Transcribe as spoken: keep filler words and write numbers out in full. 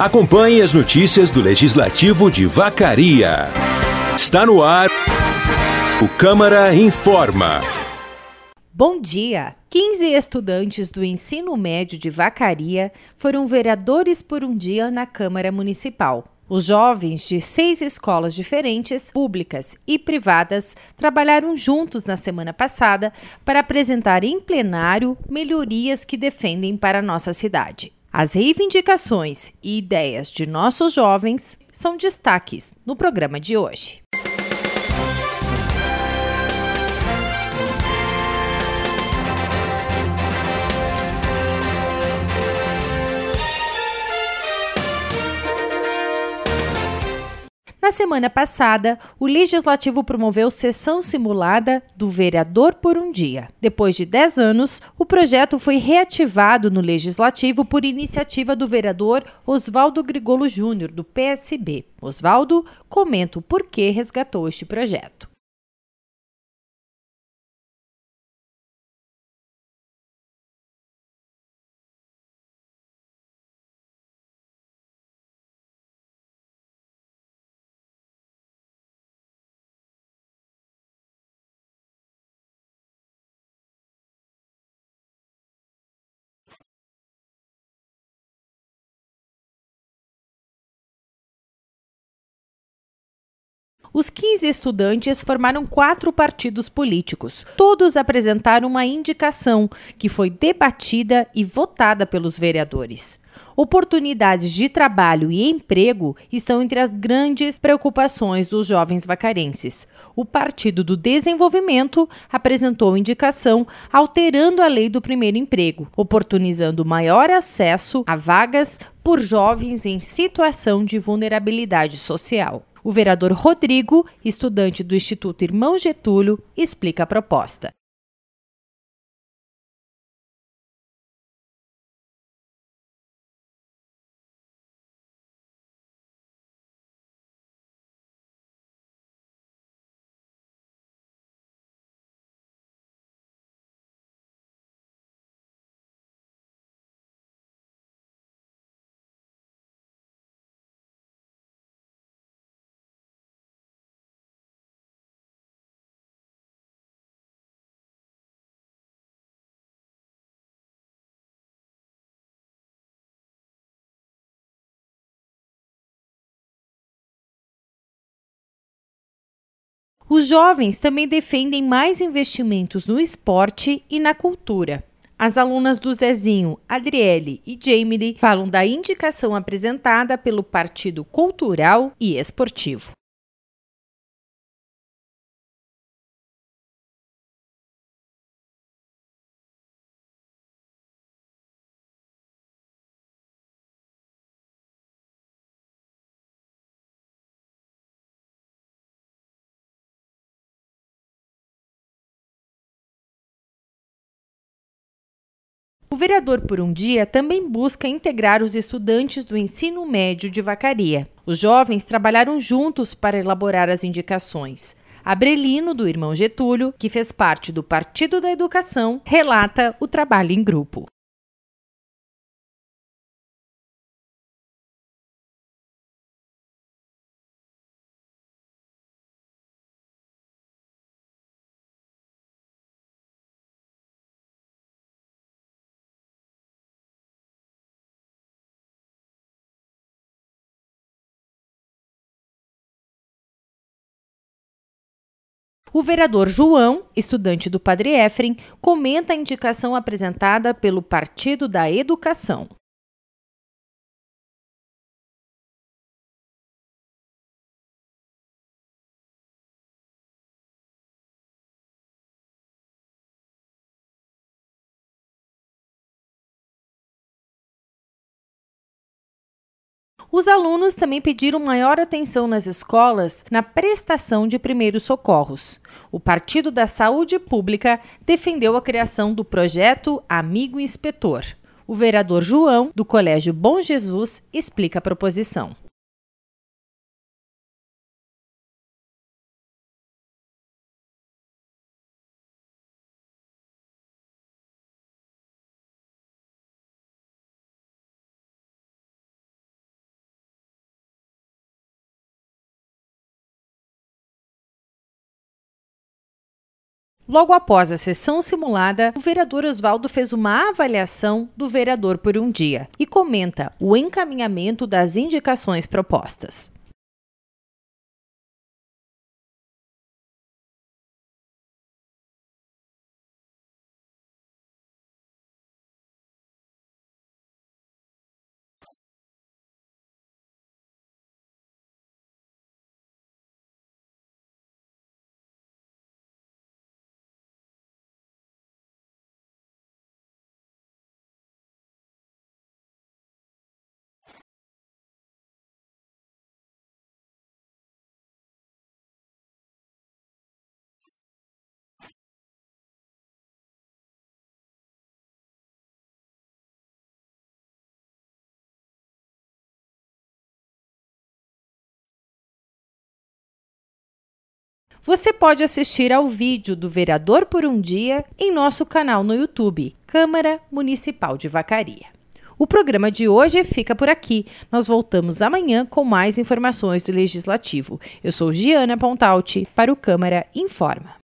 Acompanhe as notícias do Legislativo de Vacaria. Está no ar o Câmara Informa. Bom dia! quinze estudantes do ensino médio de Vacaria foram vereadores por um dia na Câmara Municipal. Os jovens de seis escolas diferentes, públicas e privadas, trabalharam juntos na semana passada para apresentar em plenário melhorias que defendem para a nossa cidade. As reivindicações e ideias de nossos jovens são destaques no programa de hoje. Na semana passada, o Legislativo promoveu sessão simulada do Vereador por um Dia. Depois de dez anos, o projeto foi reativado no Legislativo por iniciativa do vereador Oswaldo Grigolo Júnior, do P S B. Oswaldo comenta o porquê resgatou este projeto. Os quinze estudantes formaram quatro partidos políticos. Todos apresentaram uma indicação que foi debatida e votada pelos vereadores. Oportunidades de trabalho e emprego estão entre as grandes preocupações dos jovens vacarenses. O Partido do Desenvolvimento apresentou indicação alterando a lei do primeiro emprego, oportunizando maior acesso a vagas por jovens em situação de vulnerabilidade social. O vereador Rodrigo, estudante do Instituto Irmão Getúlio, explica a proposta. Os jovens também defendem mais investimentos no esporte e na cultura. As alunas do Zezinho, Adriele e Jamie falam da indicação apresentada pelo Partido Cultural e Esportivo. O vereador por um Dia também busca integrar os estudantes do ensino médio de Vacaria. Os jovens trabalharam juntos para elaborar as indicações. Abrelino, do Irmão Getúlio, que fez parte do Partido da Educação, relata o trabalho em grupo. O vereador João, estudante do Padre Éfrem, comenta a indicação apresentada pelo Partido da Educação. Os alunos também pediram maior atenção nas escolas na prestação de primeiros socorros. O Partido da Saúde Pública defendeu a criação do projeto Amigo Inspetor. O vereador João, do Colégio Bom Jesus, explica a proposição. Logo após a sessão simulada, o vereador Oswaldo fez uma avaliação do vereador por um dia e comenta o encaminhamento das indicações propostas. Você pode assistir ao vídeo do Vereador por um Dia em nosso canal no YouTube, Câmara Municipal de Vacaria. O programa de hoje fica por aqui. Nós voltamos amanhã com mais informações do Legislativo. Eu sou Giana Pontalti para o Câmara Informa.